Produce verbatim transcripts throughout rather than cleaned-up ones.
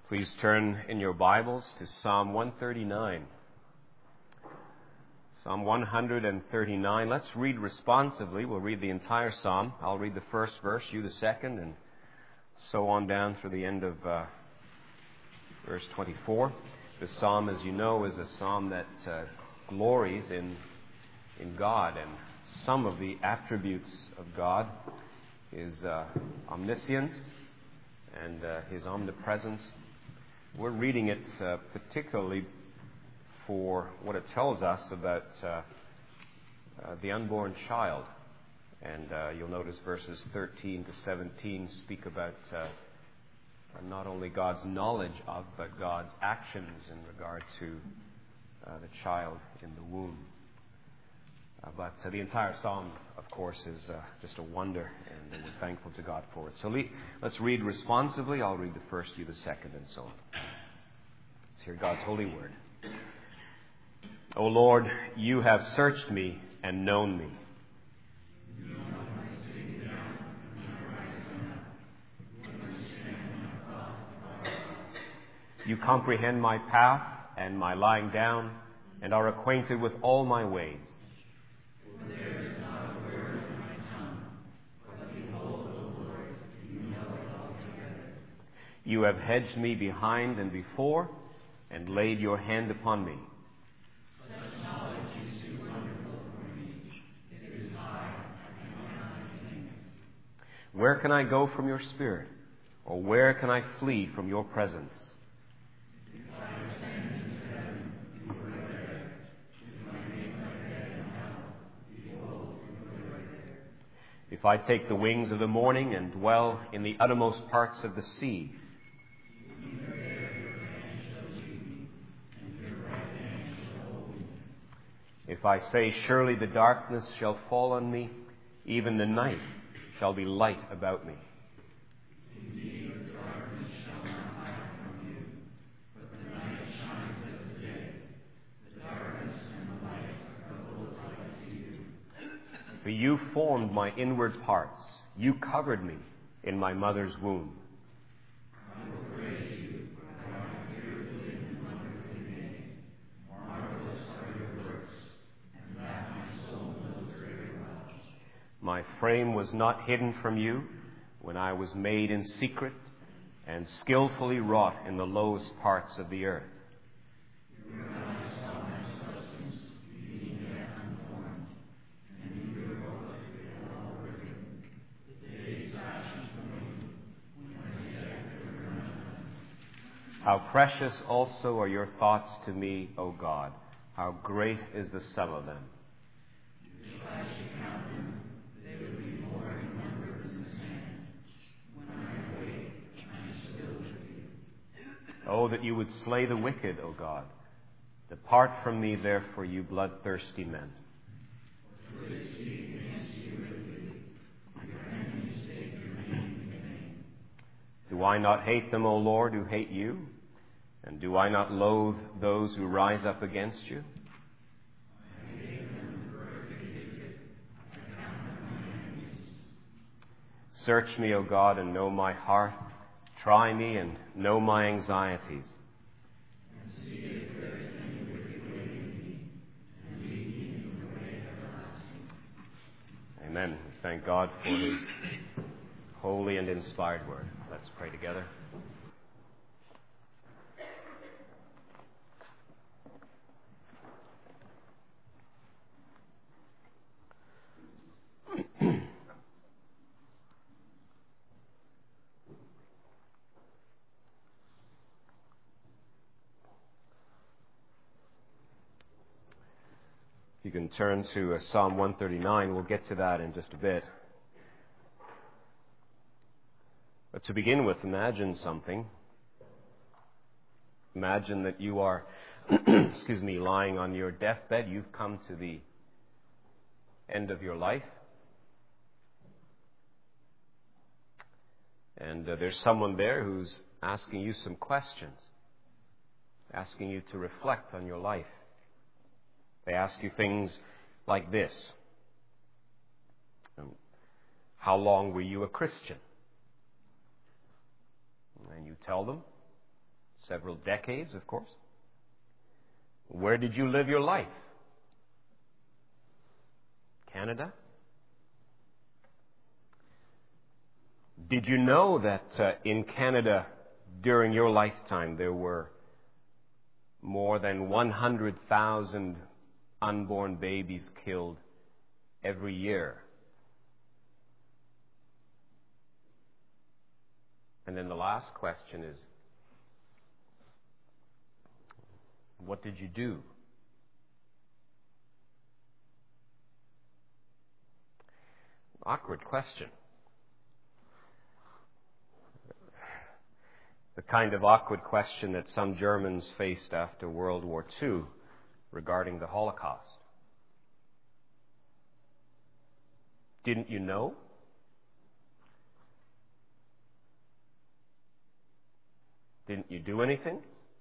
Please turn in your Bibles to Psalm one thirty-nine. Psalm one thirty-nine. Let's read responsively. We'll read the entire psalm. I'll read the first verse, you the second, and so on down through the end of uh, verse twenty-four. The psalm, as you know, is a psalm that uh, glories in in God, and some of the attributes of God is uh, omniscience and uh, His omnipresence. We're reading it uh, particularly for what it tells us about uh, uh, the unborn child. And uh, you'll notice verses thirteen to seventeen speak about uh, not only God's knowledge of, but God's actions in regard to uh, the child in the womb. Uh, but uh, the entire psalm, of course, is uh, just a wonder, and we're thankful to God for it. So le- let's read responsively. I'll read the first, you the second, and so on. Let's hear God's holy word. O Lord, you have searched me and known me. You comprehend my path and my lying down, and are acquainted with all my ways. There is not a word in my tongue, but behold, O Lord, you know it altogether. You have hedged me behind and before, and laid your hand upon me. Such knowledge is too wonderful for me. It is high, I cannot contain it. Where can I go from your spirit? Or where can I flee from your presence? If I ascend into heaven, you are there. If I make my bed in hell, behold, you are there. If I take the wings of the morning and dwell in the uttermost parts of the sea, even there your hand shall lead me, and your right hand shall hold me. if I say, surely the darkness shall fall on me, even the night shall be light about me. Indeed, the darkness shall not hide from you, but the night shines as the day. The darkness and the light are both alike to you. For you formed my inward parts. You covered me in my mother's womb. I will praise you, for I am fearfully and wonderfully made. Marvelous are your works, and that my soul knows very well. My frame was not hidden from you when I was made in secret and skillfully wrought in the lowest parts of the earth. Your eyes saw my substance, being yet unformed, and in your book they were all written, the days fashioned for me, when as yet there were none of them. How precious also are your thoughts to me, O God. How great is the sum of them. If I should count them, they would be more in number than the sand. When I awake, I am still with you. Oh, that you would slay the wicked, O God. Depart from me, therefore, you bloodthirsty men. For they speak against you wickedly. Your enemies take your name in vain. Do I not hate them, O Lord, who hate you? And do I not loathe those who rise up against you? I hate them who are wicked. I count them my enemies. Search me, O God, and know my heart. Try me and know my anxieties. And see if there is any wicked way in me, and lead me in the way everlasting. Amen. We thank God for His holy and inspired word. Let's pray together. You can turn to uh, Psalm one thirty-nine. We'll get to that in just a bit. But to begin with, imagine something. Imagine that you are, excuse me, lying on your deathbed. You've come to the end of your life. And uh, there's someone there who's asking you some questions, asking you to reflect on your life. They ask you things like this. Um, how long were you a Christian? And you tell them. several decades, of course. Where did you live your life? Canada? Did you know that uh, in Canada during your lifetime there were more than one hundred thousand unborn babies killed every year? And then the last question is, what did you do? Awkward question. The kind of awkward question that some Germans faced after World War Two regarding the Holocaust. Didn't you know? Didn't you do anything?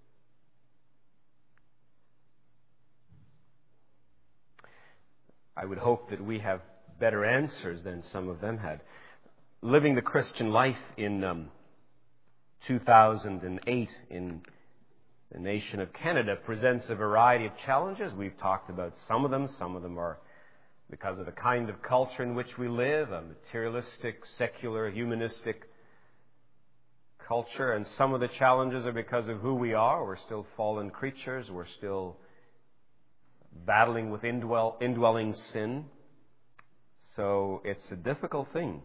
I would hope that we have better answers than some of them had. Living the Christian life in um, two thousand eight in the nation of Canada presents a variety of challenges. We've talked about some of them. Some of them are because of the kind of culture in which we live, a materialistic, secular, humanistic culture. And some of the challenges are because of who we are. We're still fallen creatures. We're still battling with indwell, indwelling sin. So it's a difficult thing.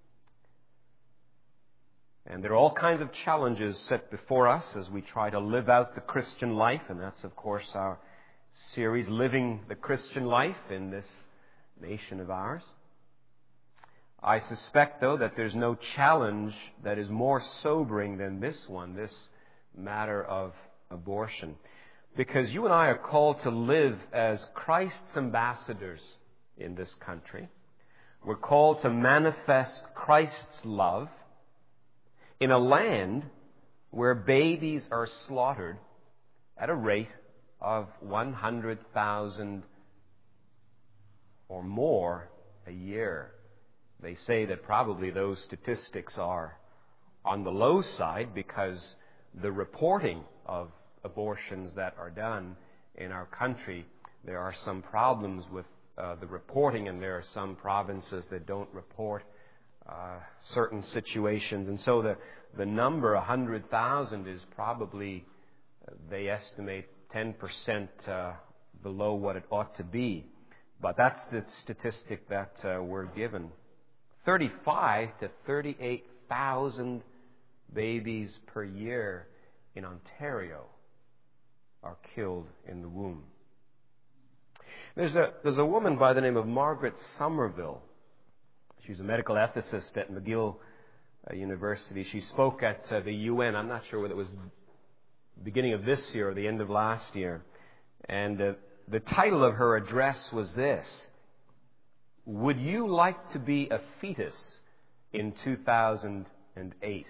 And there are all kinds of challenges set before us as we try to live out the Christian life. And that's, of course, our series, Living the Christian Life in this nation of ours. I suspect, though, that there's no challenge that is more sobering than this one, this matter of abortion. Because you and I are called to live as Christ's ambassadors in this country. We're called to manifest Christ's love in a land where babies are slaughtered at a rate of one hundred thousand or more a year. They say that probably those statistics are on the low side because the reporting of abortions that are done in our country, there are some problems with uh, the reporting, and there are some provinces that don't report uh, certain situations. And so the, the number, one hundred thousand, is probably, uh, they estimate, ten percent uh, below what it ought to be. But that's the statistic that uh, we're given. thirty-five to thirty-eight thousand babies per year in Ontario are killed in the womb. There's a, there's a woman by the name of Margaret Somerville. She's a medical ethicist at McGill uh, University. She spoke at uh, the U N. I'm not sure whether it was the beginning of this year or the end of last year. And uh, the title of her address was this: Would you like to be a fetus in two thousand eight?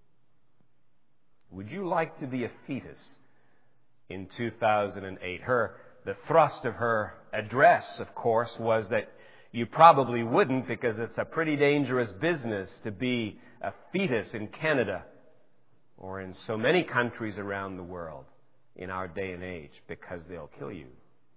Would you like to be a fetus in two thousand eight? Her, the thrust of her address, of course, was that you probably wouldn't, because it's a pretty dangerous business to be a fetus in Canada or in so many countries around the world in our day and age, because they'll kill you.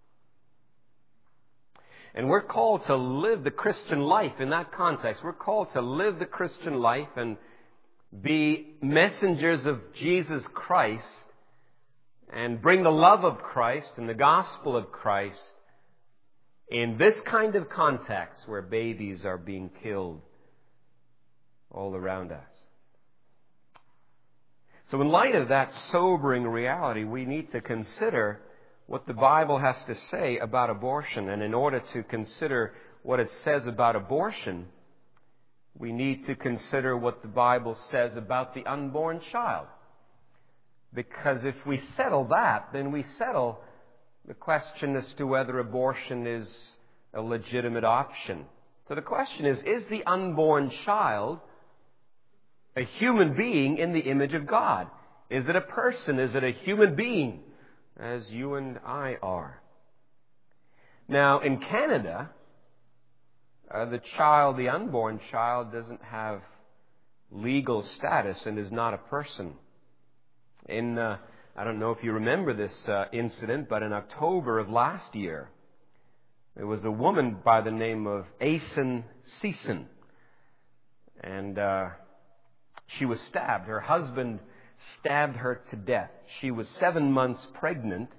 And we're called to live the Christian life in that context. We're called to live the Christian life and be messengers of Jesus Christ and bring the love of Christ and the gospel of Christ in this kind of context where babies are being killed all around us. So in light of that sobering reality, we need to consider what the Bible has to say about abortion. And in order to consider what it says about abortion, we need to consider what the Bible says about the unborn child. Because if we settle that, then we settle the question as to whether abortion is a legitimate option. So the question is, is the unborn child a human being in the image of God? Is it a person? Is it a human being, as you and I are? Now, in Canada, uh, the child, the unborn child, doesn't have legal status and is not a person. In, uh, I don't know if you remember this uh, incident, but in October of last year, there was a woman by the name of Asen Season. And uh, she was stabbed. Her husband stabbed her to death. She was seven months pregnant.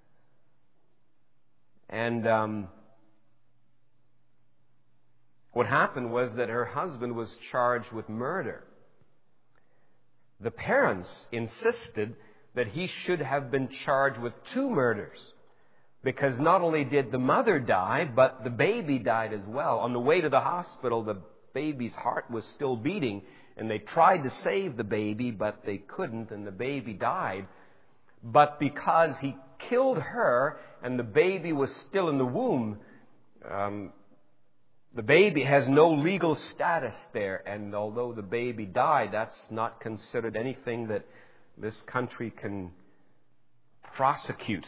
And um, what happened was that her husband was charged with murder. The parents insisted that he should have been charged with two murders, because not only did the mother die, but the baby died as well. On the way to the hospital, the baby's heart was still beating, and they tried to save the baby, but they couldn't, and the baby died. But because he killed her and the baby was still in the womb, um, the baby has no legal status there, and although the baby died, that's not considered anything that this country can prosecute.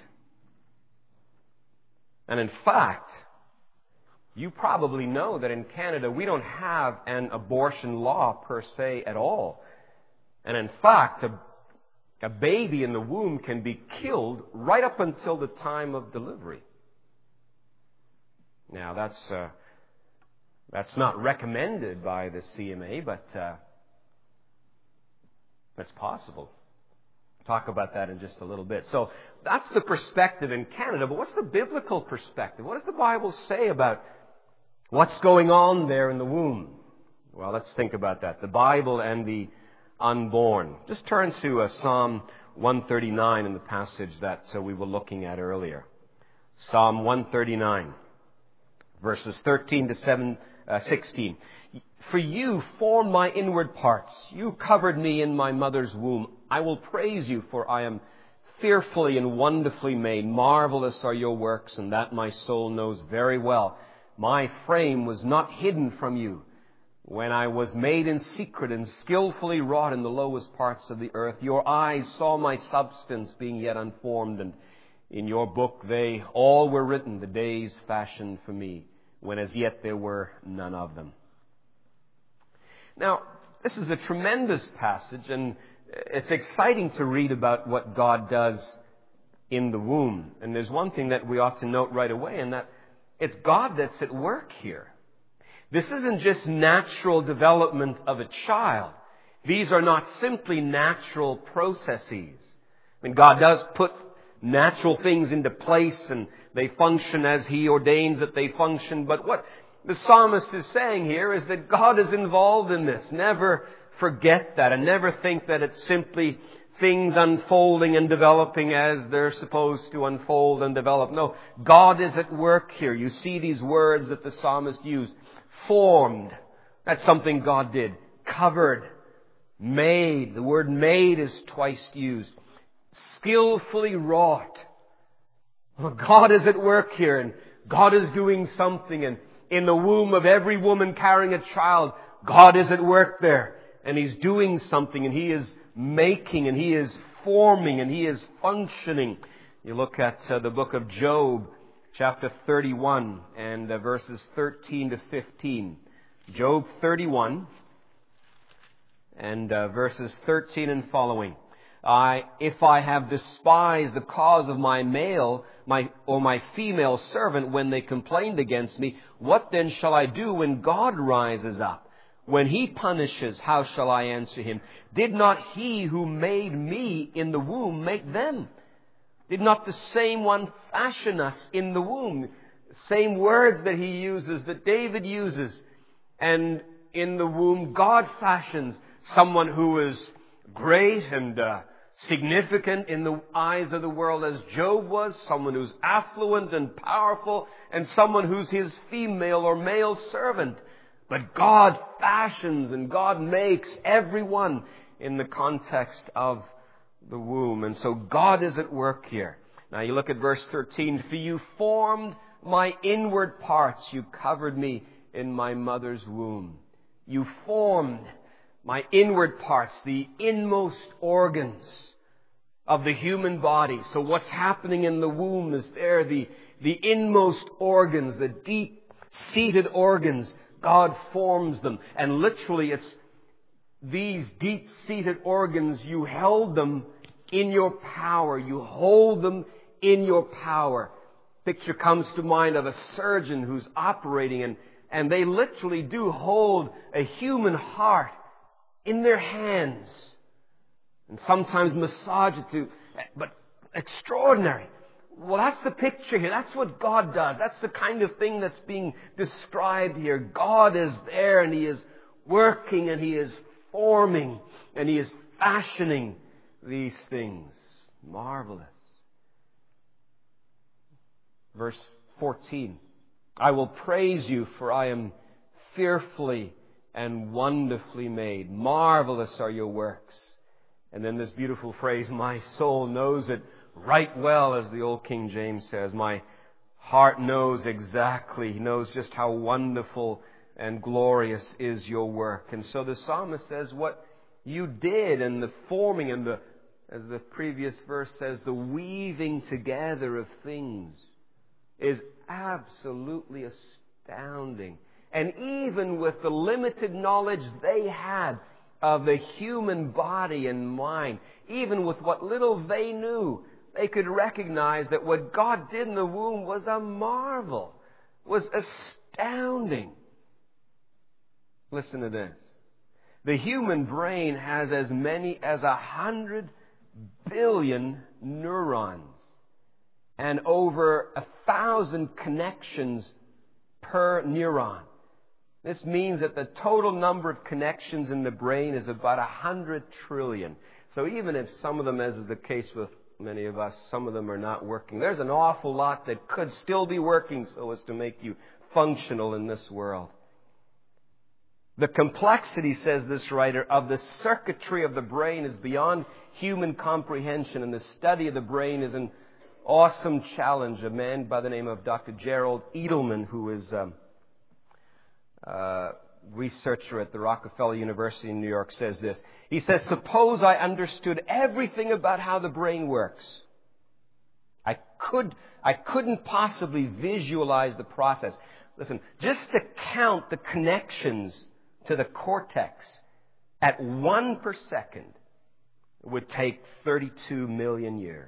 And in fact, you probably know that in Canada we don't have an abortion law per se at all. And in fact, a, a baby in the womb can be killed right up until the time of delivery. Now that's... Uh, That's not recommended by the C M A, but uh, that's possible. We'll talk about that in just a little bit. So that's the perspective in Canada. But what's the biblical perspective? What does the Bible say about what's going on there in the womb? Well, let's think about that. The Bible and the unborn. Just turn to uh, Psalm one thirty-nine in the passage that uh, we were looking at earlier. Psalm one thirty-nine, verses thirteen to seven. Uh, sixteen. For you formed my inward parts. You covered me in my mother's womb. I will praise you, for I am fearfully and wonderfully made. Marvelous are your works, and that my soul knows very well. My frame was not hidden from you when I was made in secret and skillfully wrought in the lowest parts of the earth. Your eyes saw my substance being yet unformed, and in your book they all were written, the days fashioned for me, when as yet there were none of them. Now, this is a tremendous passage, and it's exciting to read about what God does in the womb. And there's one thing that we ought to note right away, and that it's God that's at work here. This isn't just natural development of a child. These are not simply natural processes. I mean, God does put natural things into place, and they function as He ordains that they function. But what the psalmist is saying here is that God is involved in this. Never forget that, and never think that it's simply things unfolding and developing as they're supposed to unfold and develop. No, God is at work here. You see these words that the psalmist used. Formed. That's something God did. Covered. Made. The word made is twice used. Skillfully wrought. Well, God is at work here, and God is doing something, and in the womb of every woman carrying a child, God is at work there, and He's doing something, and He is making, and He is forming, and He is functioning. You look at uh, the book of Job, chapter thirty-one, and uh, verses thirteen to fifteen. Job thirty-one, and uh, verses thirteen and following. I, if I have despised the cause of my male, my, or my female servant when they complained against me, what then shall I do when God rises up? When He punishes, how shall I answer Him? Did not He who made me in the womb make them? Did not the same one fashion us in the womb? Same words that He uses, that David uses. And in the womb, God fashions someone who is great and uh, significant in the eyes of the world as Job was, someone who's affluent and powerful, and someone who's His female or male servant. But God fashions and God makes everyone in the context of the womb. And so God is at work here. Now you look at verse thirteen. For you formed my inward parts. You covered me in my mother's womb. You formed my inward parts, the inmost organs of the human body. So what's happening in the womb is there, the, the inmost organs, the deep-seated organs. God forms them. And literally it's these deep-seated organs, you held them in your power. You hold them in your power. Picture comes to mind of a surgeon who's operating, and, and they literally do hold a human heart in their hands. And sometimes massage it to, but extraordinary. Well, that's the picture here. That's what God does. That's the kind of thing that's being described here. God is there, and He is working, and He is forming, and He is fashioning these things. Marvelous. Verse fourteen. I will praise you, for I am fearfully and wonderfully made. Marvelous are your works. And then this beautiful phrase, my soul knows it right well, as the old King James says. My heart knows exactly, knows just how wonderful and glorious is your work. And so the psalmist says, what you did, and the forming, and the, as the previous verse says, the weaving together of things is absolutely astounding. And even with the limited knowledge they had of the human body and mind, even with what little they knew, they could recognize that what God did in the womb was a marvel, was astounding. Listen to this. The human brain has as many as a hundred billion neurons and over a thousand connections per neuron. This means that the total number of connections in the brain is about a hundred trillion. So even if some of them, as is the case with many of us, some of them are not working, there's an awful lot that could still be working so as to make you functional in this world. The complexity, says this writer, of the circuitry of the brain is beyond human comprehension, and the study of the brain is an awesome challenge. A man by the name of Doctor Gerald Edelman, who is um, a researcher at the Rockefeller University in New York, says this. He says, suppose I understood everything about how the brain works. I could, I couldn't possibly visualize the process. Listen, just to count the connections to the cortex at one per second would take thirty-two million years.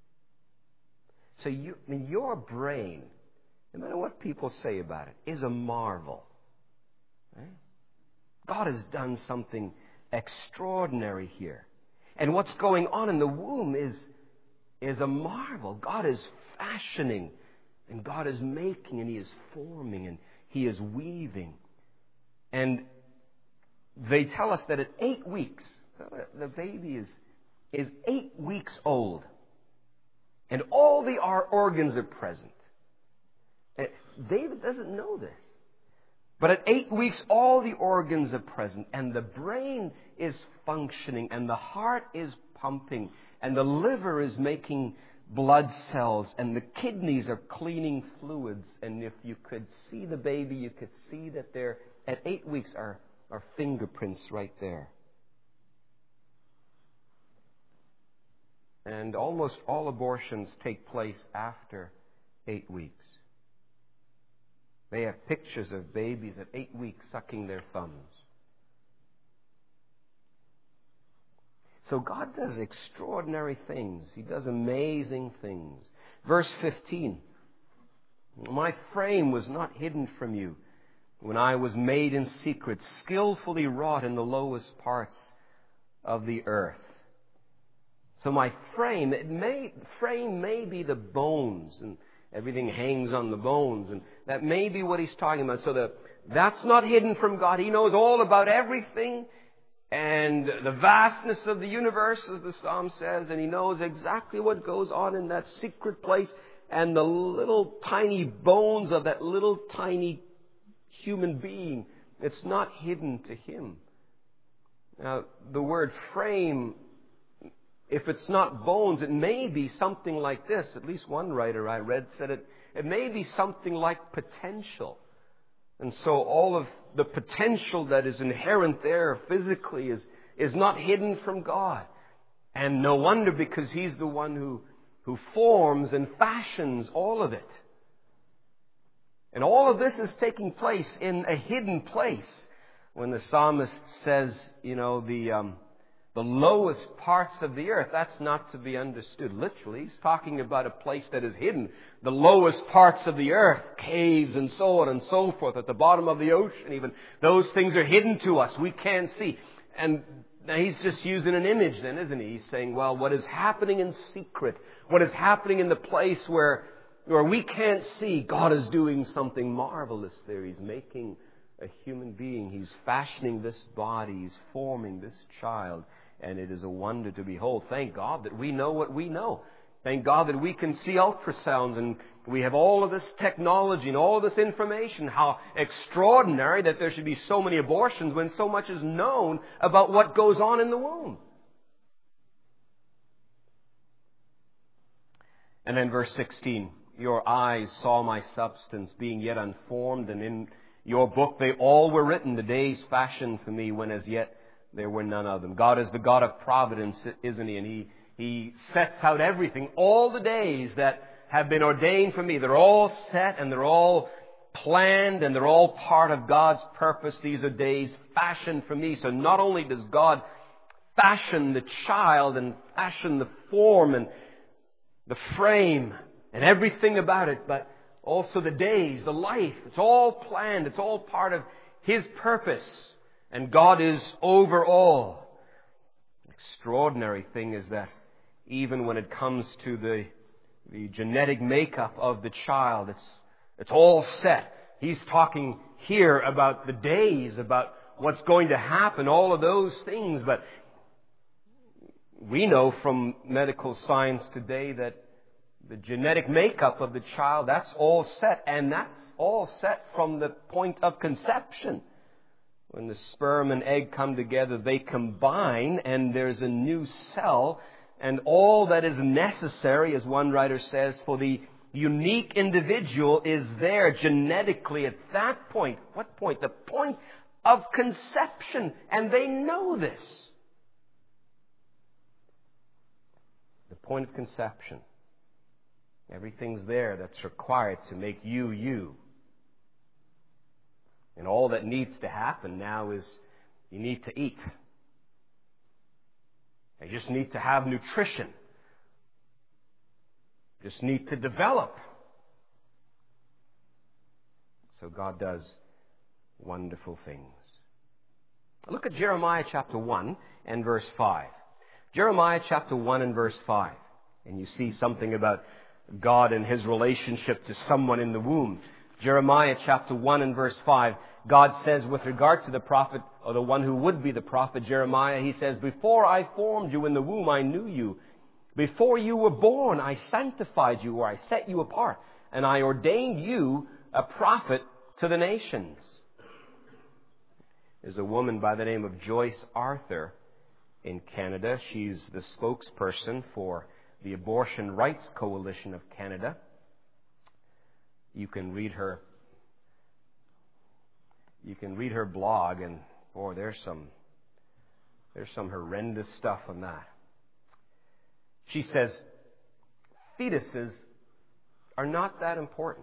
So you, I mean, your brain, no matter what people say about it, is a marvel. Right? God has done something extraordinary here. And what's going on in the womb is, is a marvel. God is fashioning, and God is making, and He is forming, and He is weaving. And they tell us that at eight weeks, the baby is, is eight weeks old, and all the organs are present. David doesn't know this. But at eight weeks, all the organs are present, and the brain is functioning, and the heart is pumping, and the liver is making blood cells, and the kidneys are cleaning fluids. And if you could see the baby, you could see that there, at eight weeks, are, are fingerprints right there. And almost all abortions take place after eight weeks. They have pictures of babies at eight weeks sucking their thumbs. So God does extraordinary things. He does amazing things. Verse fifteen. My frame was not hidden from you when I was made in secret, skillfully wrought in the lowest parts of the earth. So my frame, it may, frame may be the bones, and everything hangs on the bones, and that may be what he's talking about. So the, that's not hidden from God. He knows all about everything and the vastness of the universe, as the Psalm says, and He knows exactly what goes on in that secret place, and the little tiny bones of that little tiny human being. It's not hidden to Him. Now, the word frame, if it's not bones, it may be something like this. At least one writer I read said it, it may be something like potential. And so all of the potential that is inherent there physically is, is not hidden from God. And no wonder, because He's the one who, who forms and fashions all of it. And all of this is taking place in a hidden place. When the psalmist says, you know, the... Um, The lowest parts of the earth. That's not to be understood literally. He's talking about a place that is hidden. The lowest parts of the earth, caves and so on and so forth, at the bottom of the ocean even. Those things are hidden to us. We can't see. And now he's just using an image then, isn't he? He's saying, well, what is happening in secret, what is happening in the place where, where we can't see, God is doing something marvelous there. He's making a human being. He's fashioning this body. He's forming this child. And it is a wonder to behold. Thank God that we know what we know. Thank God that we can see ultrasounds and we have all of this technology and all of this information. How extraordinary that there should be so many abortions when so much is known about what goes on in the womb. And then verse sixteen. Your eyes saw my substance being yet unformed, and in your book they all were written, the days fashioned for me when as yet there were none of them. God is the God of providence, isn't He? And He, He sets out everything. All the days that have been ordained for me, they're all set and they're all planned and they're all part of God's purpose. These are days fashioned for me. So not only does God fashion the child and fashion the form and the frame and everything about it, but also the days, the life, it's all planned. It's all part of His purpose. And God is over all. The extraordinary thing is that even when it comes to the, the genetic makeup of the child, it's, it's all set. He's talking here about the days, about what's going to happen, all of those things. But we know from medical science today that the genetic makeup of the child, that's all set. And that's all set from the point of conception. When the sperm and egg come together, they combine and there's a new cell. And all that is necessary, as one writer says, for the unique individual is there genetically at that point. What point? The point of conception. And they know this. The point of conception. Everything's there that's required to make you, you. And all that needs to happen now is you need to eat. You just need to have nutrition. You just need to develop. So God does wonderful things. Look at Jeremiah chapter one and verse five. Jeremiah chapter one and verse five. And you see something about God and His relationship to someone in the womb. Jeremiah chapter one and verse five. God says with regard to the prophet, or the one who would be the prophet Jeremiah, He says, before I formed you in the womb, I knew you. Before you were born, I sanctified you, or I set you apart, and I ordained you a prophet to the nations. There's a woman by the name of Joyce Arthur in Canada. She's the spokesperson for the Abortion Rights Coalition of Canada. You can read her You can read her blog, and boy, there's some there's some horrendous stuff on that. She says fetuses are not that important.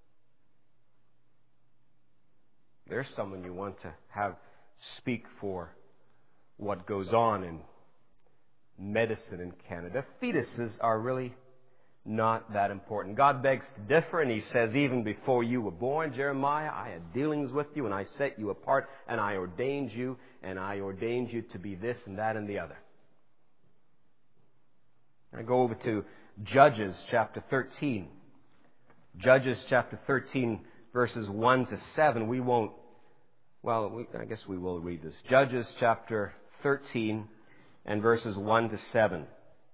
There's someone you want to have speak for what goes on in medicine in Canada. Fetuses are really not that important. God begs to differ, and He says, even before you were born, Jeremiah, I had dealings with you, and I set you apart, and I ordained you, and I ordained you to be this and that and the other. I go over to Judges chapter thirteen. Judges chapter thirteen, verses one to seven. We won't, well, we, I guess we will read this. Judges chapter thirteen and verses one to seven.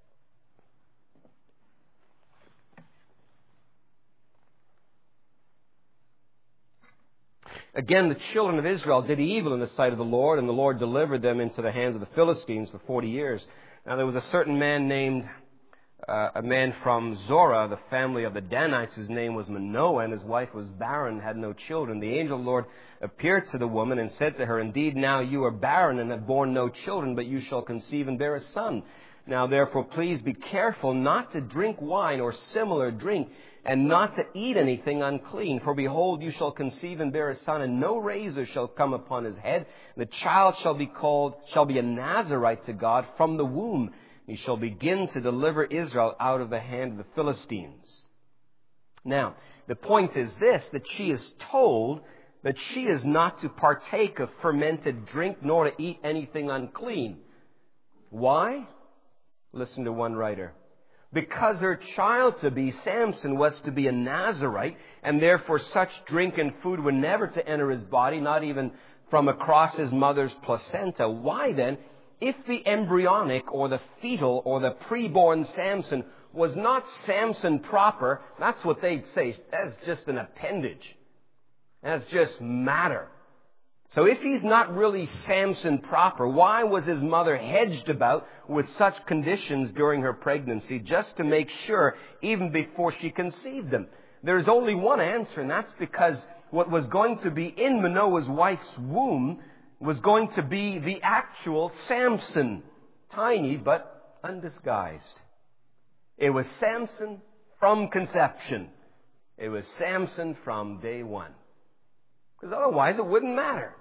Again, the children of Israel did evil in the sight of the Lord, and the Lord delivered them into the hands of the Philistines for forty years. Now there was a certain man named uh, a man from Zorah, the family of the Danites, whose name was Manoah, and his wife was barren, had no children. The angel of the Lord appeared to the woman and said to her, "Indeed, now you are barren and have borne no children, but you shall conceive and bear a son. Now therefore please be careful not to drink wine or similar drink, and not to eat anything unclean. For behold, you shall conceive and bear a son, and no razor shall come upon his head. The child shall be called, shall be a Nazarite to God from the womb. He shall begin to deliver Israel out of the hand of the Philistines." Now, the point is this, that she is told that she is not to partake of fermented drink, nor to eat anything unclean. Why? Listen to one writer. Because her child-to-be, Samson, was to be a Nazarite, and therefore such drink and food were never to enter his body, not even from across his mother's placenta. Why then, if the embryonic or the fetal or the preborn Samson was not Samson proper, that's what they'd say. That's just an appendage. That's just matter. So if he's not really Samson proper, why was his mother hedged about with such conditions during her pregnancy, just to make sure even before she conceived him? There's only one answer, and that's because what was going to be in Manoah's wife's womb was going to be the actual Samson, tiny but undisguised. It was Samson from conception. It was Samson from day one. Because otherwise it wouldn't matter.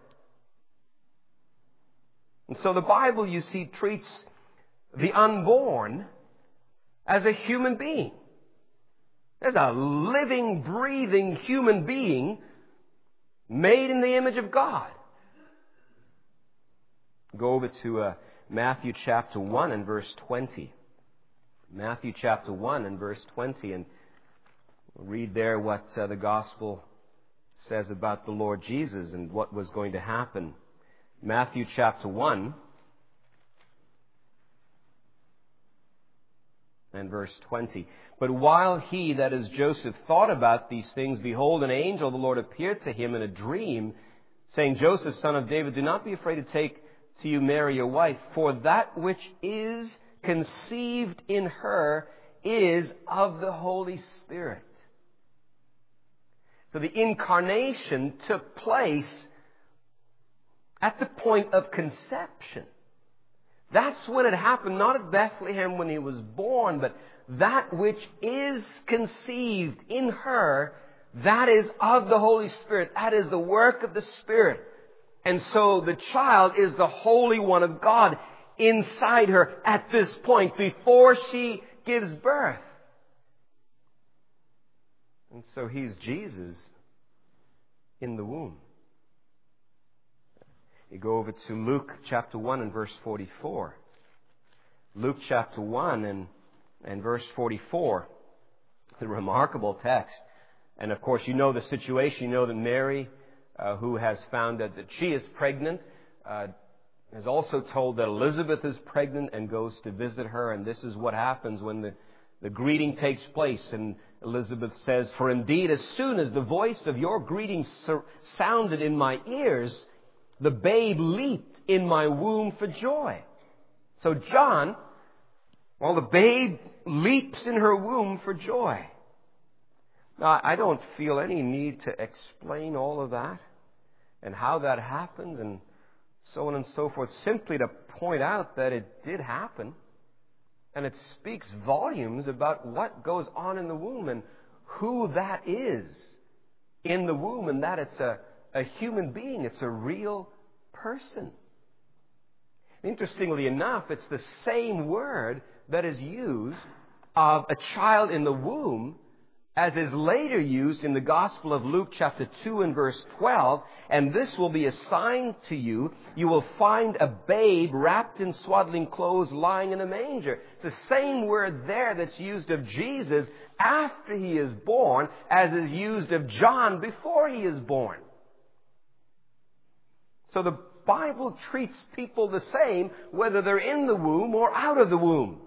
And so the Bible, you see, treats the unborn as a human being. There's a living, breathing human being made in the image of God. Go over to uh, Matthew chapter one and verse twenty. Matthew chapter one and verse twenty, and read there what uh, the gospel says about the Lord Jesus and what was going to happen. Matthew chapter one and verse twenty. "But while he, that is Joseph, thought about these things, behold, an angel of the Lord appeared to him in a dream, saying, Joseph, son of David, do not be afraid to take to you Mary your wife, for that which is conceived in her is of the Holy Spirit." So the incarnation took place at the point of conception. That's when it happened, not at Bethlehem when he was born, but that which is conceived in her, that is of the Holy Spirit. That is the work of the Spirit. And so the child is the Holy One of God inside her at this point, before she gives birth. And so he's Jesus in the womb. You go over to Luke chapter one and verse forty-four. Luke chapter one and, and verse forty-four. The remarkable text. And of course you know the situation. You know that Mary, uh, who has found that, that she is pregnant, uh, is also told that Elizabeth is pregnant and goes to visit her. And this is what happens when the, the greeting takes place. And Elizabeth says, "For indeed, as soon as the voice of your greeting sur- sounded in my ears, the babe leaped in my womb for joy." So John, well, the babe leaps in her womb for joy. Now, I don't feel any need to explain all of that and how that happens and so on and so forth, simply to point out that it did happen. And it speaks volumes about what goes on in the womb and who that is in the womb, and that it's a a human being. It's a real person. Interestingly enough, it's the same word that is used of a child in the womb as is later used in the Gospel of Luke chapter two and verse twelve. "And this will be a sign to you. You will find a babe wrapped in swaddling clothes lying in a manger." It's the same word there that's used of Jesus after he is born as is used of John before he is born. So the Bible treats people the same whether they're in the womb or out of the womb.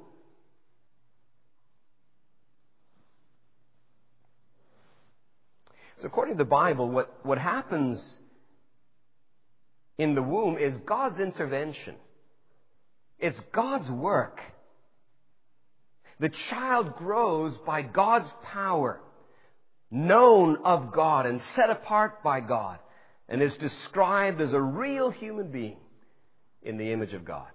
So according to the Bible, what, what happens in the womb is God's intervention. It's God's work. The child grows by God's power, known of God and set apart by God, and is described as a real human being in the image of God.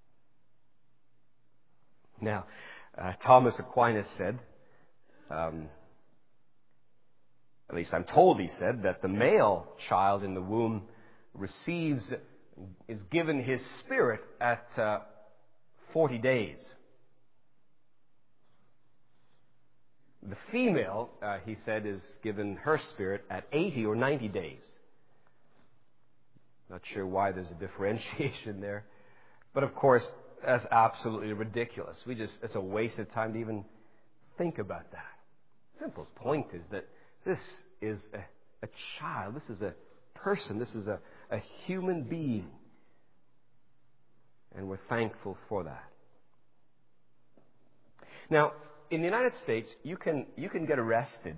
Now, uh, Thomas Aquinas said, um, at least I'm told he said, that the male child in the womb receives, is given his spirit at uh, forty days. The female, uh, he said, is given her spirit at eighty or ninety days. Not sure why there's a differentiation there. But of course, that's absolutely ridiculous. We just, it's a waste of time to even think about that. Simple point is that this is a, a child. This is a person. This is a, a human being. And we're thankful for that. Now, in the United States, you can, you can get arrested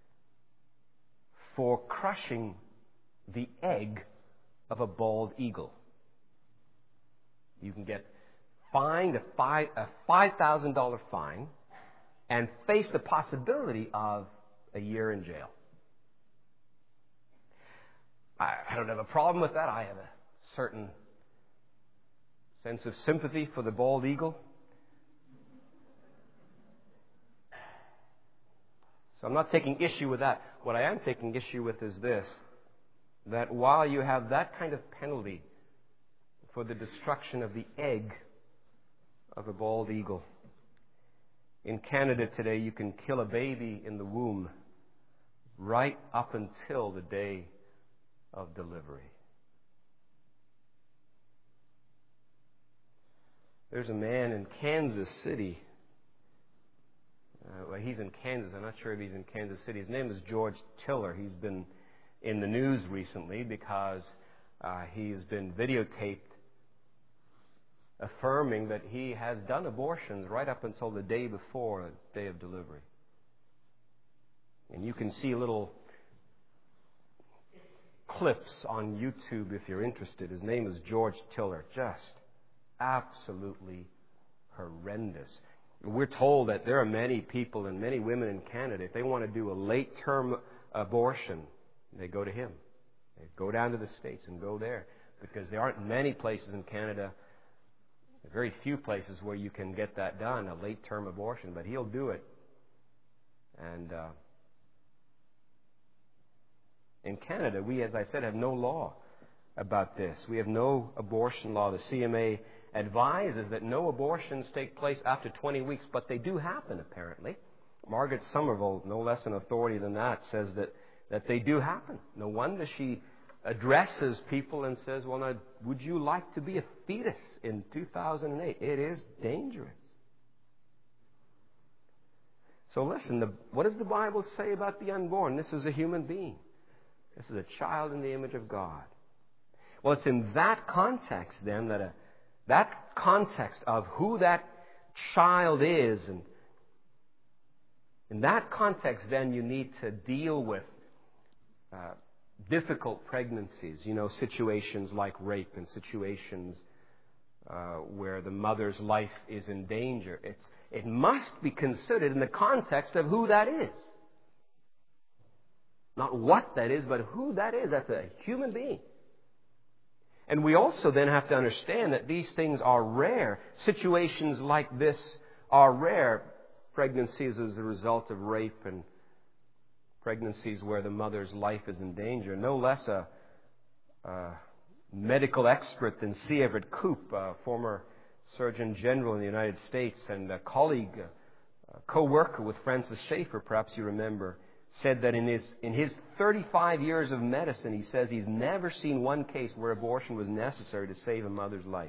for crushing the egg of a bald eagle. You can get fined a five a five thousand dollar fine and face the possibility of a year in jail. I, I don't have a problem with that. I have a certain sense of sympathy for the bald eagle. So I'm not taking issue with that. What I am taking issue with is this, that while you have that kind of penalty for the destruction of the egg of a bald eagle, in Canada today you can kill a baby in the womb right up until the day of delivery. There's a man in Kansas City. Uh, well, he's in Kansas. I'm not sure if he's in Kansas City. His name is George Tiller. He's been in the news recently because uh, he's been videotaped affirming that he has done abortions right up until the day before the day of delivery. And you can see little clips on YouTube if you're interested. His name is George Tiller. Just absolutely horrendous. We're told that there are many people and many women in Canada, if they want to do a late-term abortion, they go to him. They go down to the States and go there because there aren't many places in Canada, very few places where you can get that done, a late-term abortion, but he'll do it. And uh, in Canada, we, as I said, have no law about this. We have no abortion law. The C M A advises that no abortions take place after twenty weeks, but they do happen, apparently. Margaret Somerville, no less an authority than that, says that, that they do happen. No wonder she addresses people and says, well, now, would you like to be a fetus in two thousand eight? It is dangerous. So listen, the, what does the Bible say about the unborn? This is a human being. This is a child in the image of God. Well, it's in that context, then, that a, that context of who that child is, and in that context, then, you need to deal with uh, difficult pregnancies, you know, situations like rape and situations uh, where the mother's life is in danger. It's, it must be considered in the context of who that is. Not what that is, but who that is. That's a human being. And we also then have to understand that these things are rare. Situations like this are rare. Pregnancies as a result of rape and pregnancies where the mother's life is in danger. No less a, a medical expert than C. Everett Koop, a former Surgeon General in the United States and a colleague, a co-worker with Francis Schaeffer, perhaps you remember, said that in his in his thirty-five years of medicine, he says he's never seen one case where abortion was necessary to save a mother's life.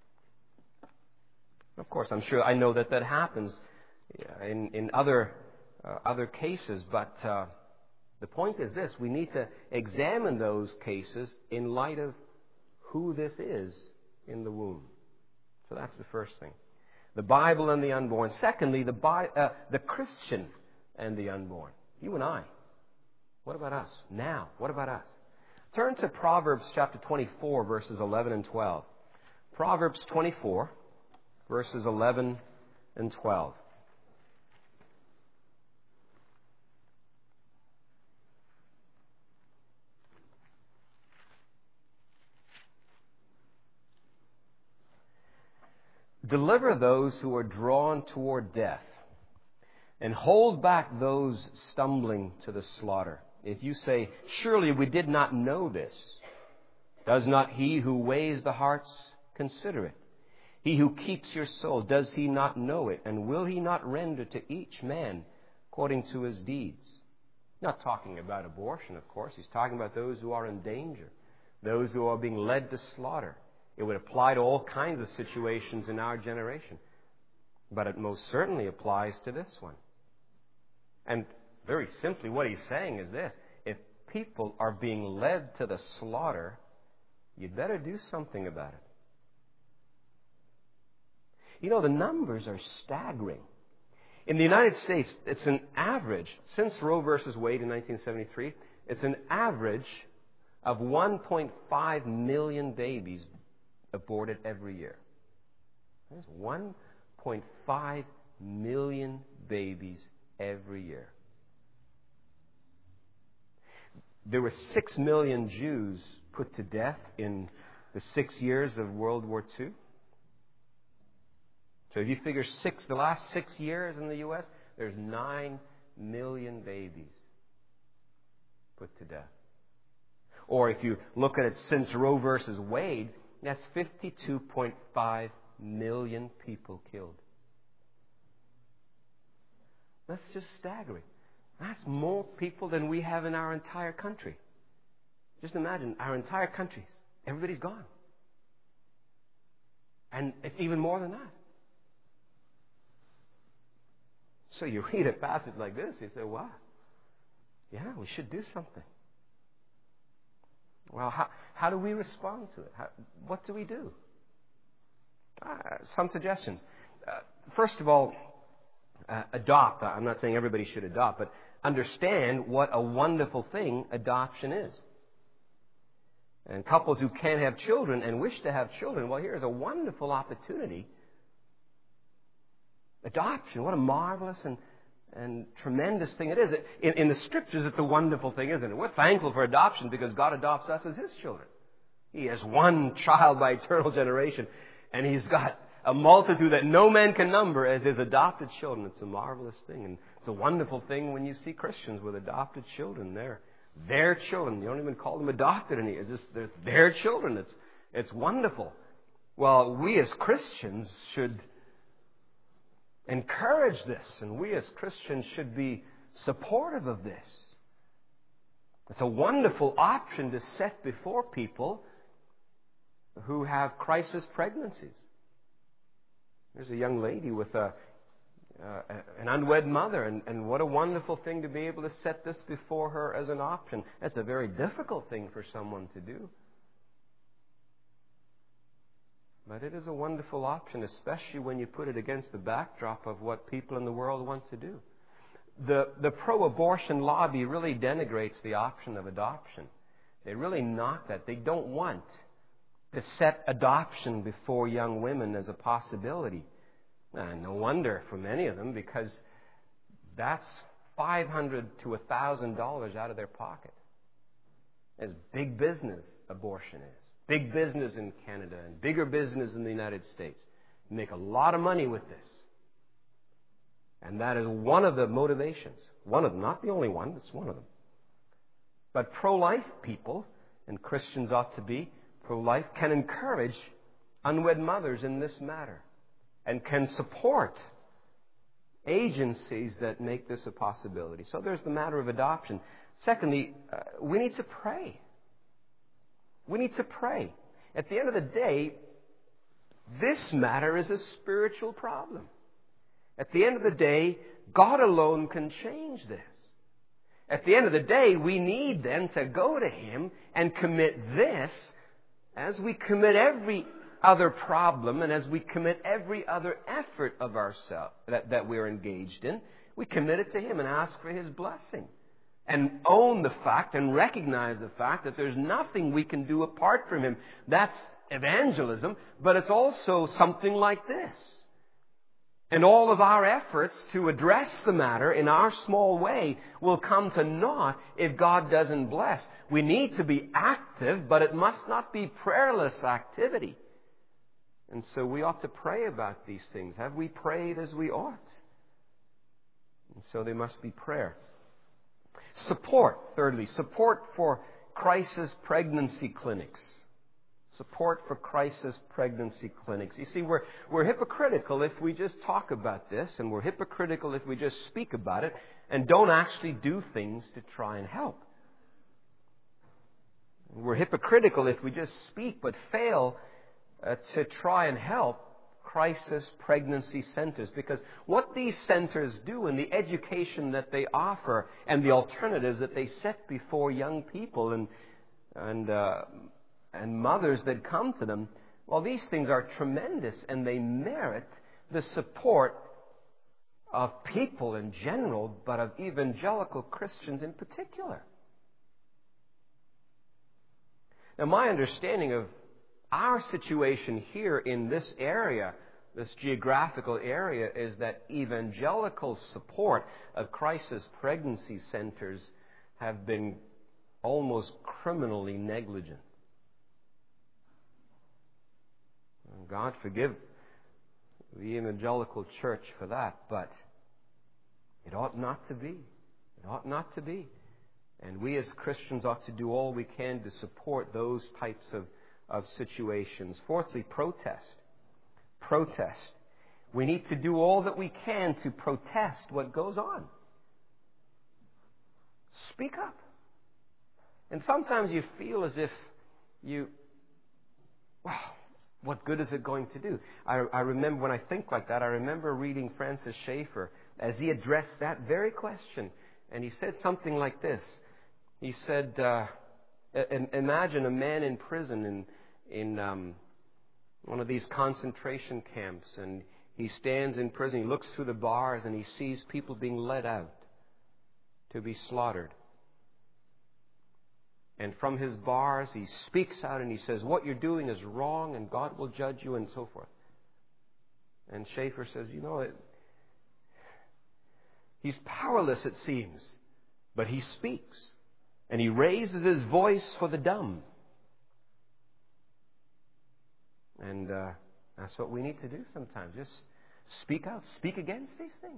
Of course, I'm sure I know that that happens in in other uh, other cases, but uh, the point is this: we need to examine those cases in light of who this is in the womb. So that's the first thing: the Bible and the unborn. Secondly, the Bi- uh, the Christian and the unborn. You and I. What about us? Now, what about us? Turn to Proverbs chapter twenty-four, verses eleven and twelve. Proverbs twenty-four, verses eleven and twelve. Deliver those who are drawn toward death, and hold back those stumbling to the slaughter. If you say, surely we did not know this, does not he who weighs the hearts consider it? He who keeps your soul, does he not know it? And will he not render to each man according to his deeds? Not talking about abortion, of course. He's talking about those who are in danger, those who are being led to slaughter. It would apply to all kinds of situations in our generation. But it most certainly applies to this one. And very simply, what he's saying is this. If people are being led to the slaughter, you'd better do something about it. You know, the numbers are staggering. In the United States, it's an average, since Roe versus Wade in nineteen seventy-three, it's an average of one point five million babies aborted every year. That's one point five million babies every year. There were six million Jews put to death in the six years of World War Two. So if you figure six, the last six years in the U S, there's nine million babies put to death. Or if you look at it since Roe versus Wade, that's fifty-two point five million people killed. That's just staggering. That's more people than we have in our entire country. Just imagine, our entire country, everybody's gone. And it's even more than that. So you read a passage like this, you say, wow, yeah, we should do something. Well, how, how do we respond to it? How, what do we do? Uh, some suggestions. Uh, first of all, uh, adopt. I'm not saying everybody should adopt, but understand what a wonderful thing adoption is. And couples who can't have children and wish to have children, well, here's a wonderful opportunity. Adoption, what a marvelous and, and tremendous thing it is. In, in the Scriptures, it's a wonderful thing, isn't it? We're thankful for adoption because God adopts us as His children. He has one child by eternal generation, and He's got a multitude that no man can number as His adopted children. It's a marvelous thing, and it's a wonderful thing when you see Christians with adopted children. They're their children. You don't even call them adopted any. It's just they're their children. It's it's wonderful. Well, we as Christians should encourage this, and we as Christians should be supportive of this. It's a wonderful option to set before people who have crisis pregnancies. There's a young lady with a uh, an unwed mother, and, and what a wonderful thing to be able to set this before her as an option. That's a very difficult thing for someone to do. But it is a wonderful option, especially when you put it against the backdrop of what people in the world want to do. The, the pro-abortion lobby really denigrates the option of adoption. They really knock that. They don't want to set adoption before young women as a possibility. And no wonder for many of them, because that's five hundred dollars to one thousand dollars out of their pocket. As big business abortion is. Big business in Canada and bigger business in the United States. You make a lot of money with this. And that is one of the motivations. One of them, not the only one, it's one of them. But pro-life people, and Christians ought to be pro-life, can encourage unwed mothers in this matter and can support agencies that make this a possibility. So there's the matter of adoption. Secondly, uh, we need to pray. We need to pray. At the end of the day, this matter is a spiritual problem. At the end of the day, God alone can change this. At the end of the day, we need then to go to Him and commit this as we commit every other problem and as we commit every other effort of ourselves that, that we're engaged in. We commit it to Him and ask for His blessing. And own the fact and recognize the fact that there's nothing we can do apart from Him. That's evangelism, but it's also something like this. And all of our efforts to address the matter in our small way will come to naught if God doesn't bless. We need to be active, but it must not be prayerless activity. And so we ought to pray about these things. Have we prayed as we ought? And so there must be prayer. Support, thirdly, support for crisis pregnancy clinics. Support for crisis pregnancy clinics. You see, we're, we're hypocritical if we just talk about this, and we're hypocritical if we just speak about it and don't actually do things to try and help. We're hypocritical if we just speak but fail uh, to try and help crisis pregnancy centers. Because what these centers do and the education that they offer and the alternatives that they set before young people and and uh, and mothers that come to them, well, these things are tremendous and they merit the support of people in general, but of evangelical Christians in particular. Now, my understanding of our situation here in this area, this geographical area, is that evangelical support of crisis pregnancy centers have been almost criminally negligent. And God forgive the evangelical church for that, but it ought not to be. It ought not to be. And we as Christians ought to do all we can to support those types of, of situations. Fourthly, protest. Protest. We need to do all that we can to protest what goes on. Speak up. And sometimes you feel as if you, wow, what good is it going to do? I, I remember when I think like that, I remember reading Francis Schaeffer as he addressed that very question. And he said something like this. He said, uh, imagine a man in prison in, in um, one of these concentration camps, and he stands in prison, he looks through the bars, and he sees people being led out to be slaughtered. And from his bars, he speaks out and he says, what you're doing is wrong and God will judge you, and so forth. And Schaeffer says, you know, it, he's powerless, it seems, but he speaks. And he raises his voice for the dumb. And uh, that's what we need to do sometimes. Just speak out. Speak against these things.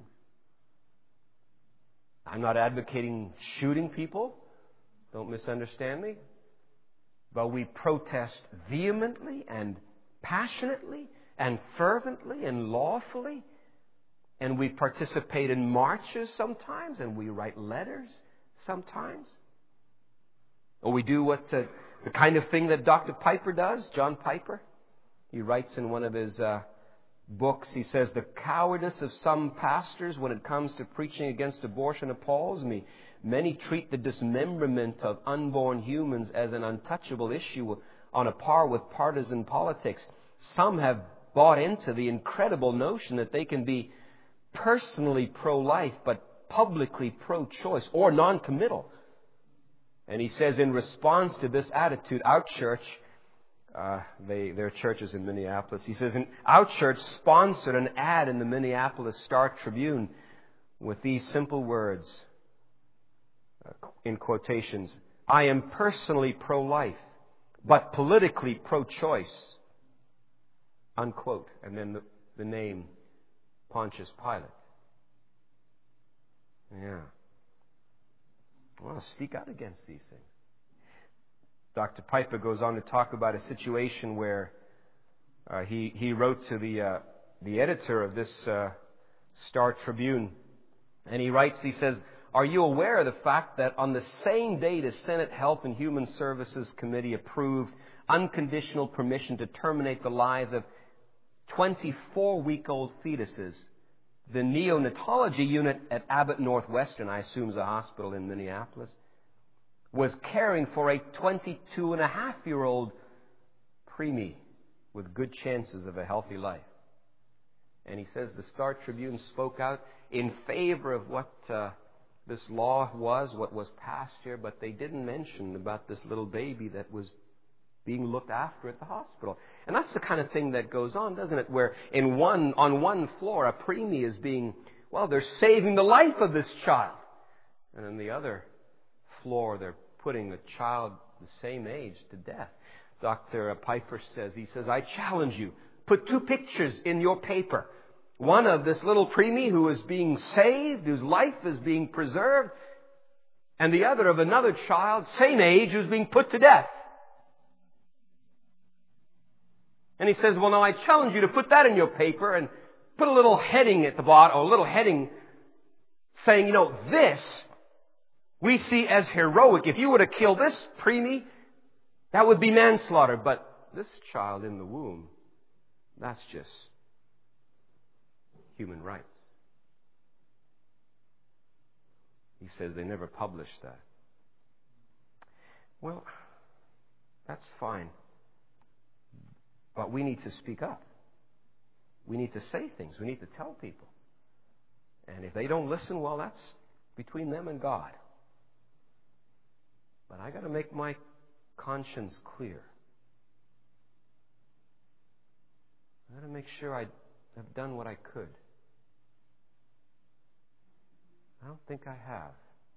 I'm not advocating shooting people. Don't misunderstand me. But we protest vehemently and passionately and fervently and lawfully. And we participate in marches sometimes. And we write letters sometimes. Or we do what uh, the kind of thing that Doctor Piper does, John Piper. He writes in one of his uh, books, he says, the cowardice of some pastors when it comes to preaching against abortion appalls me. Many treat the dismemberment of unborn humans as an untouchable issue on a par with partisan politics. Some have bought into the incredible notion that they can be personally pro-life but publicly pro-choice or non-committal. And he says in response to this attitude, our church, uh, they, their church is in Minneapolis, he says, our church sponsored an ad in the Minneapolis Star Tribune with these simple words, uh, in quotations, I am personally pro-life, but politically pro-choice, unquote. And then the, the name, Pontius Pilate. Yeah. Well, speak out against these things. Doctor Piper goes on to talk about a situation where uh, he he wrote to the uh, the editor of this uh, Star Tribune, and he writes. He says, "Are you aware of the fact that on the same day the Senate Health and Human Services Committee approved unconditional permission to terminate the lives of twenty-four-week-old fetuses, the neonatology unit at Abbott Northwestern, I assume is a hospital in Minneapolis, was caring for a twenty-two and a half year old preemie with good chances of a healthy life." And he says the Star Tribune spoke out in favor of what uh, this law was, what was passed here, but they didn't mention about this little baby that was being looked after at the hospital. And that's the kind of thing that goes on, doesn't it? Where in one, on one floor, a preemie is being, well, they're saving the life of this child. And on the other floor, they're putting a child the same age to death. Doctor Piper says, he says, I challenge you, put two pictures in your paper. One of this little preemie who is being saved, whose life is being preserved, and the other of another child, same age, who's being put to death. And he says, well, now I challenge you to put that in your paper and put a little heading at the bottom, or a little heading saying, you know, this we see as heroic. If you were to kill this preemie, that would be manslaughter. But this child in the womb, that's just human rights. He says they never published that. Well, that's fine. But we need to speak up. We need to say things. We need to tell people. And if they don't listen, well, that's between them and God. But I got to make my conscience clear. I got to make sure I have done what I could. I don't think I have.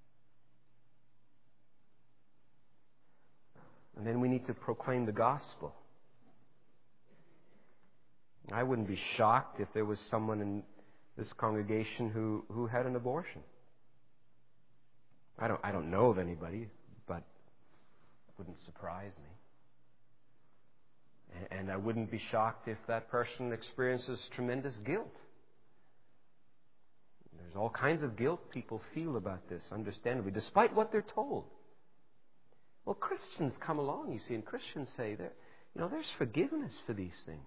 And then we need to proclaim the gospel. I wouldn't be shocked if there was someone in this congregation who, who had an abortion. I don't, I don't know of anybody, but it wouldn't surprise me. And, and I wouldn't be shocked if that person experiences tremendous guilt. There's all kinds of guilt people feel about this, understandably, despite what they're told. Well, Christians come along, you see, and Christians say, there, you know, there's forgiveness for these things.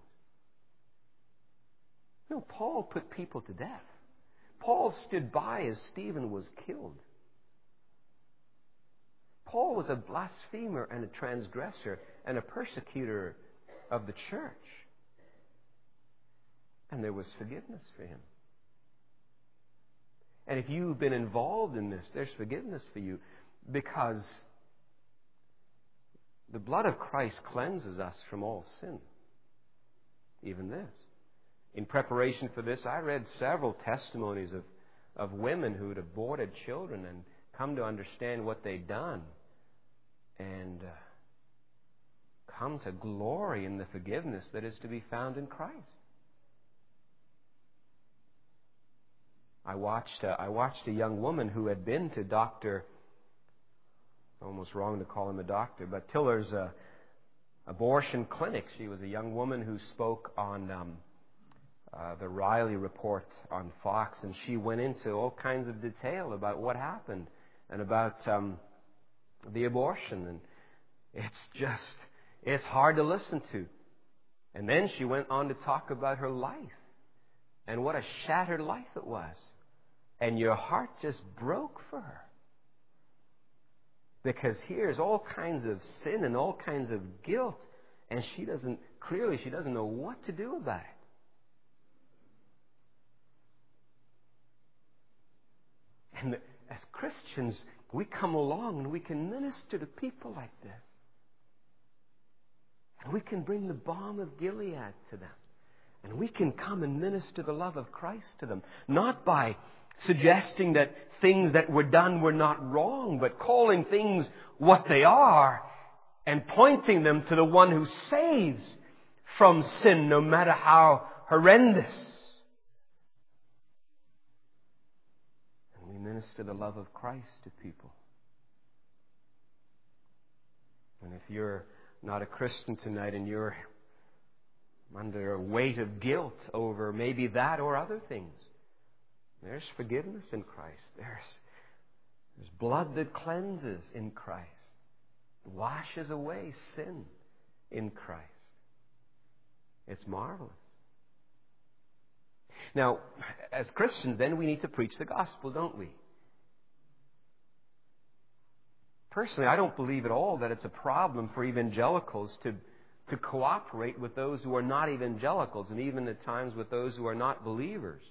You know, Paul put people to death. Paul stood by as Stephen was killed. Paul was a blasphemer and a transgressor and a persecutor of the church. And there was forgiveness for him. And if you've been involved in this, there's forgiveness for you, because the blood of Christ cleanses us from all sin. Even this. In preparation for this, I read several testimonies of, of women who had aborted children and come to understand what they'd done and uh, come to glory in the forgiveness that is to be found in Christ. I watched, uh, I watched a young woman who had been to Doctor, almost wrong to call him a doctor, but Tiller's uh, abortion clinic. She was a young woman who spoke on Um, Uh, the Riley report on Fox, and she went into all kinds of detail about what happened and about um, the abortion. And it's just, it's hard to listen to. And then she went on to talk about her life and what a shattered life it was. And your heart just broke for her. Because here's all kinds of sin and all kinds of guilt, and she doesn't, clearly she doesn't know what to do about it. And as Christians, we come along and we can minister to people like this. And we can bring the balm of Gilead to them. And we can come and minister the love of Christ to them. Not by suggesting that things that were done were not wrong, but calling things what they are and pointing them to the one who saves from sin, no matter how horrendous. Minister the love of Christ to people. And if you're not a Christian tonight and you're under a weight of guilt over maybe that or other things, there's forgiveness in Christ. There's, there's blood that cleanses in Christ, washes away sin in Christ. It's marvelous. Now, as Christians, then, we need to preach the gospel, don't we? Personally, I don't believe at all that it's a problem for evangelicals to, to cooperate with those who are not evangelicals, and even at times with those who are not believers.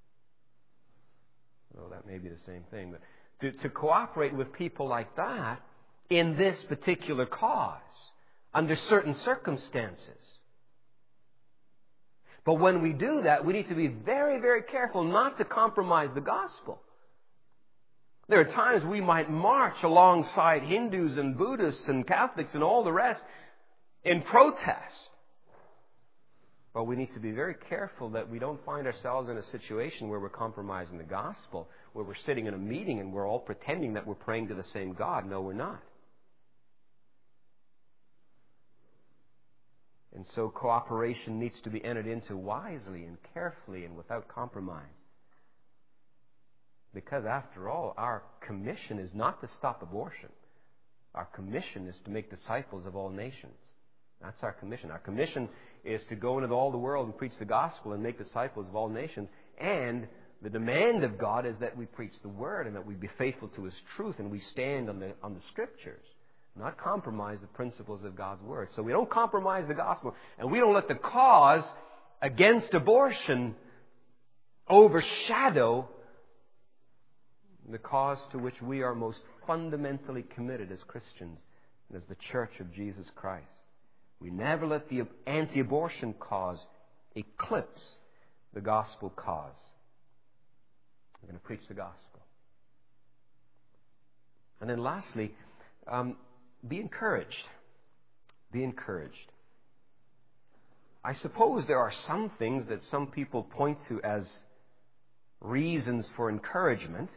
Well, that may be the same thing, but to, to cooperate with people like that in this particular cause, under certain circumstances. But when we do that, we need to be very, very careful not to compromise the gospel. There are times we might march alongside Hindus and Buddhists and Catholics and all the rest in protest. But we need to be very careful that we don't find ourselves in a situation where we're compromising the gospel, where we're sitting in a meeting and we're all pretending that we're praying to the same God. No, we're not. And so cooperation needs to be entered into wisely and carefully and without compromise. Because after all, our commission is not to stop abortion. Our commission is to make disciples of all nations. That's our commission. Our commission is to go into all the world and preach the gospel and make disciples of all nations. And the demand of God is that we preach the Word and that we be faithful to His truth and we stand on the, on the Scriptures. Not compromise the principles of God's Word. So we don't compromise the gospel, and we don't let the cause against abortion overshadow the cause to which we are most fundamentally committed as Christians and as the Church of Jesus Christ. We never let the anti-abortion cause eclipse the gospel cause. We're going to preach the gospel. And then lastly, um, be encouraged. Be encouraged. I suppose there are some things that some people point to as reasons for encouragement.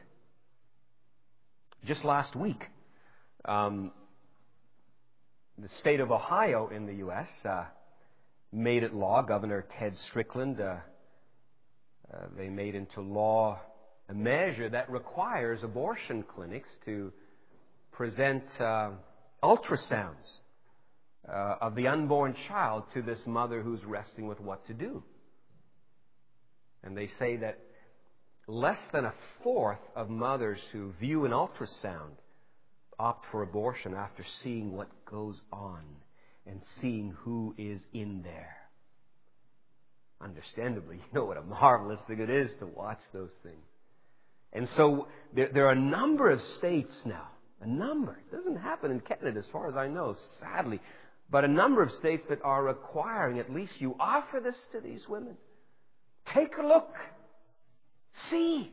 Just last week, um, the state of Ohio in the U S uh, made it law. Governor Ted Strickland, uh, uh, they made into law a measure that requires abortion clinics to present uh, ultrasounds uh, of the unborn child to this mother who's wrestling with what to do. And they say that less than a fourth of mothers who view an ultrasound opt for abortion after seeing what goes on and seeing who is in there. Understandably, you know what a marvelous thing it is to watch those things. And so there, there are a number of states now, a number. It doesn't happen in Canada as far as I know, sadly, but a number of states that are requiring at least you offer this to these women. Take a look. See.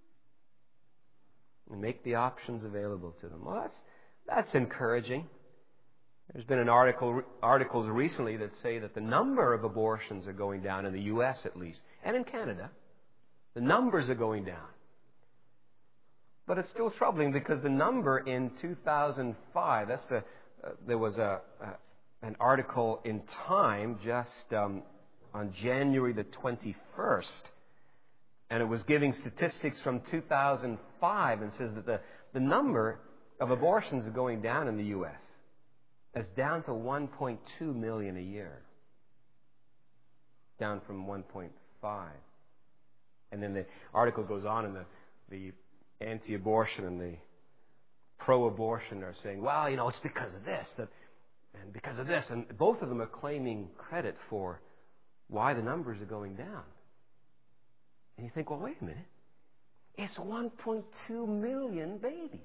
And make the options available to them. Well, that's, that's encouraging. There's been an article, articles recently that say that the number of abortions are going down in the U S at least, and in Canada. The numbers are going down. But it's still troubling because the number in two thousand five, that's a, uh, there was a, a an article in Time just um, on January the twenty-first, and it was giving statistics from two thousand five and says that the, the number of abortions are going down in the U S It's down to one point two million a year, down from one point five. And then the article goes on, and the, the anti-abortion and the pro-abortion are saying, well, you know, it's because of this, that, and because of this. And both of them are claiming credit for why the numbers are going down. And you think, well, wait a minute. It's one point two million babies.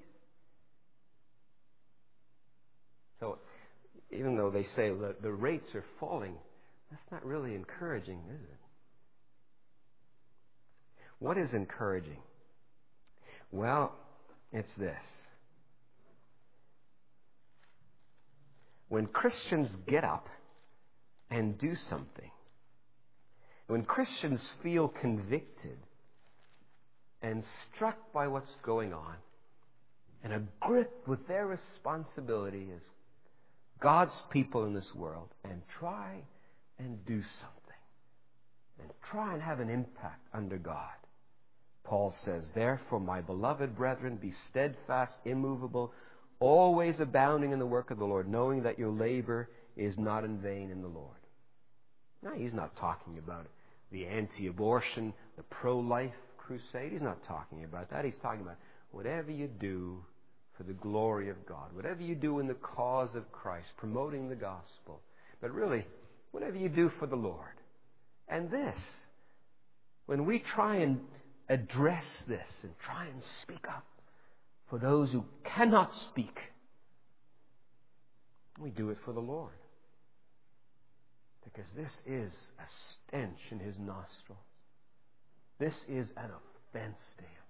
So even though they say that the rates are falling, that's not really encouraging, is it? What is encouraging? Well, it's this. When Christians get up and do something, when Christians feel convicted and struck by what's going on, and a grip with their responsibility as God's people in this world, and try and do something, and try and have an impact under God. Paul says, therefore, my beloved brethren, be steadfast, immovable, always abounding in the work of the Lord, knowing that your labor is not in vain in the Lord. Now, he's not talking about the anti-abortion, the pro-life crusade. He's not talking about that. He's talking about whatever you do for the glory of God, whatever you do in the cause of Christ, promoting the gospel, but really, whatever you do for the Lord. And this, when we try and address this and try and speak up for those who cannot speak, we do it for the Lord. Because this is a stench in His nostrils. This is an offense to Him.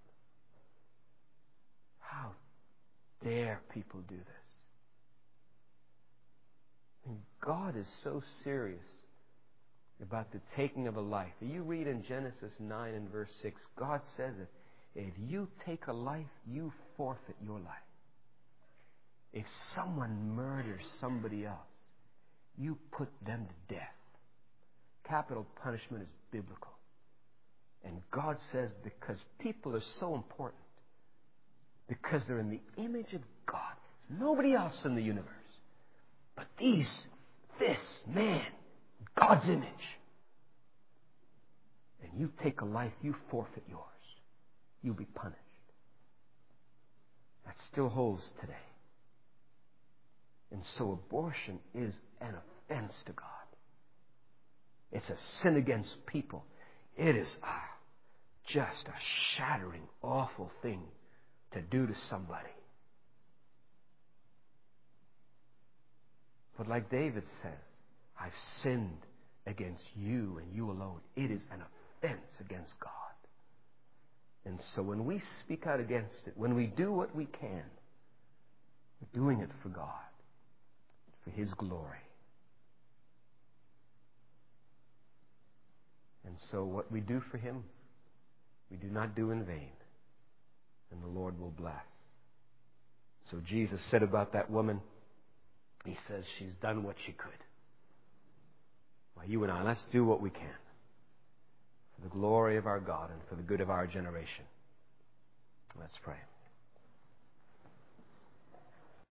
How dare people do this? And God is so serious about the taking of a life. You read in Genesis nine and verse six, God says that if you take a life, you forfeit your life. If someone murders somebody else, you put them to death. Capital punishment is biblical. And God says because people are so important, because they're in the image of God, nobody else in the universe, but these, this man, God's image. And you take a life, you forfeit yours. You'll be punished. That still holds today. And so abortion is an offense to God. It's a sin against people. It is a, just a shattering, awful thing to do to somebody. But like David says, I've sinned against you and you alone. It is an offense against God. And so when we speak out against it, when we do what we can, we're doing it for God, for His glory. And so what we do for Him, we do not do in vain. And the Lord will bless. So Jesus said about that woman, He says she's done what she could. Well, you and I, let's do what we can for the glory of our God and for the good of our generation. Let's pray.